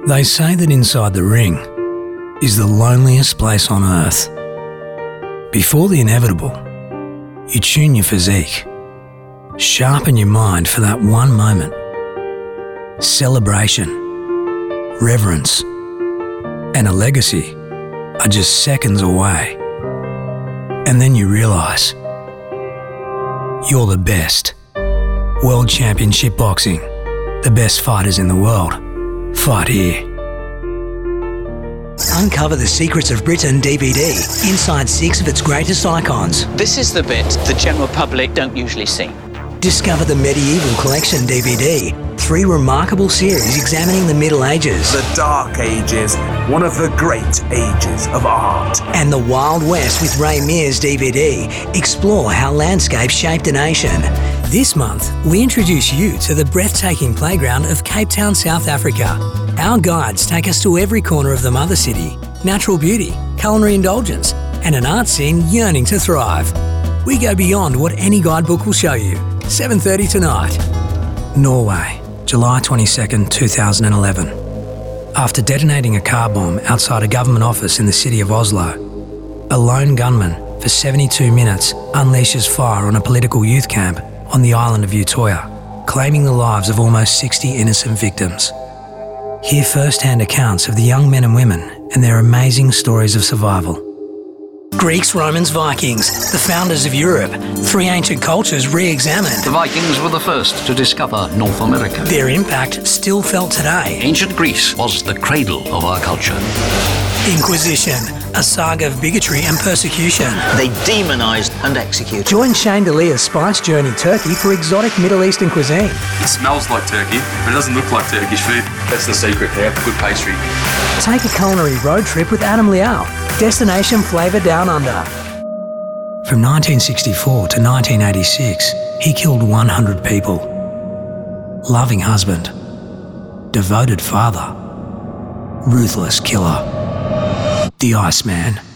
They say that inside the ring is the loneliest place on earth. Before the inevitable, you tune your physique, sharpen your mind for that one moment. Celebration, reverence, and a legacy are just seconds away. And then you realise you're the best. World Championship Boxing. The best fighters in the world fight here. Uncover the Secrets of Britain DVD inside 6 of its greatest icons. This is the bit the general public don't usually see. Discover the Medieval Collection DVD. 3 remarkable series examining the Middle Ages. The Dark Ages, one of the great ages of art. And the Wild West with Ray Mears DVD. Explore how landscape shaped a nation. This month, we introduce you to the breathtaking playground of Cape Town, South Africa. Our guides take us to every corner of the mother city, natural beauty, culinary indulgence, and an art scene yearning to thrive. We go beyond what any guidebook will show you. 7:30 tonight. Norway, July 22nd, 2011. After detonating a car bomb outside a government office in the city of Oslo, a lone gunman for 72 minutes unleashes fire on a political youth camp on the island of Utoya, claiming the lives of almost 60 innocent victims. Hear first-hand accounts of the young men and women and their amazing stories of survival. Greeks, Romans, Vikings, the founders of Europe, 3 ancient cultures re-examined. The Vikings were the first to discover North America. Their impact still felt today. Ancient Greece was the cradle of our culture. Inquisition, a saga of bigotry and persecution. They demonised and executed. Join Shane D'Elia's Spice Journey Turkey for exotic Middle Eastern cuisine. It smells like turkey, but it doesn't look like Turkish food. That's the secret here, good pastry. Take a culinary road trip with Adam Liao. Destination Flavour Down Under. From 1964 to 1986, he killed 100 people. Loving husband. Devoted father. Ruthless killer. The Iceman.